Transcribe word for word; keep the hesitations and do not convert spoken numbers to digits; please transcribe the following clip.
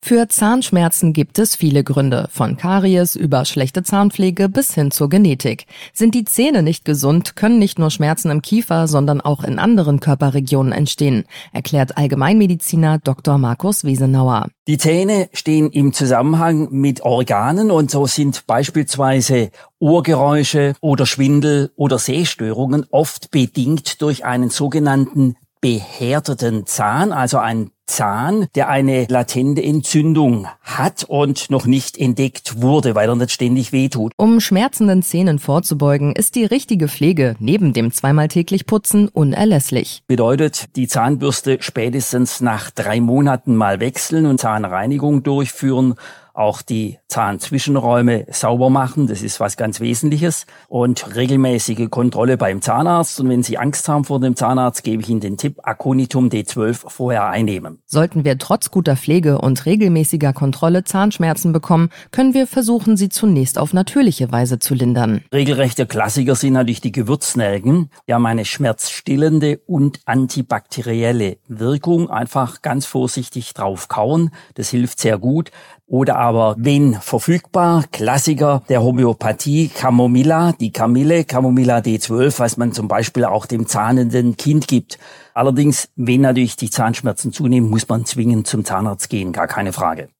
Für Zahnschmerzen gibt es viele Gründe, von Karies über schlechte Zahnpflege bis hin zur Genetik. Sind die Zähne nicht gesund, können nicht nur Schmerzen im Kiefer, sondern auch in anderen Körperregionen entstehen, erklärt Allgemeinmediziner Doktor Markus Wiesenauer. Die Zähne stehen im Zusammenhang mit Organen und so sind beispielsweise Ohrgeräusche oder Schwindel oder Sehstörungen oft bedingt durch einen sogenannten behärteten Zahn, also ein Zahn, der eine latente Entzündung hat und noch nicht entdeckt wurde, weil er nicht ständig wehtut. Um schmerzenden Zähnen vorzubeugen, ist die richtige Pflege neben dem zweimal täglich Putzen unerlässlich. Bedeutet, die Zahnbürste spätestens nach drei Monaten mal wechseln und Zahnreinigung durchführen. Auch die Zahnzwischenräume sauber machen, das ist was ganz Wesentliches. Und regelmäßige Kontrolle beim Zahnarzt. Und wenn Sie Angst haben vor dem Zahnarzt, gebe ich Ihnen den Tipp, Aconitum D zwölf vorher einnehmen. Sollten wir trotz guter Pflege und regelmäßiger Kontrolle Zahnschmerzen bekommen, können wir versuchen, sie zunächst auf natürliche Weise zu lindern. Regelrechte Klassiker sind natürlich die Gewürznelken. Die haben eine schmerzstillende und antibakterielle Wirkung. Einfach ganz vorsichtig drauf kauen, das hilft sehr gut. Oder aber, wenn verfügbar, Klassiker der Homöopathie, Camomilla, die Kamille, Camomilla D zwölf, was man zum Beispiel auch dem zahnenden Kind gibt. Allerdings, wenn natürlich die Zahnschmerzen zunehmen, muss man zwingend zum Zahnarzt gehen, gar keine Frage.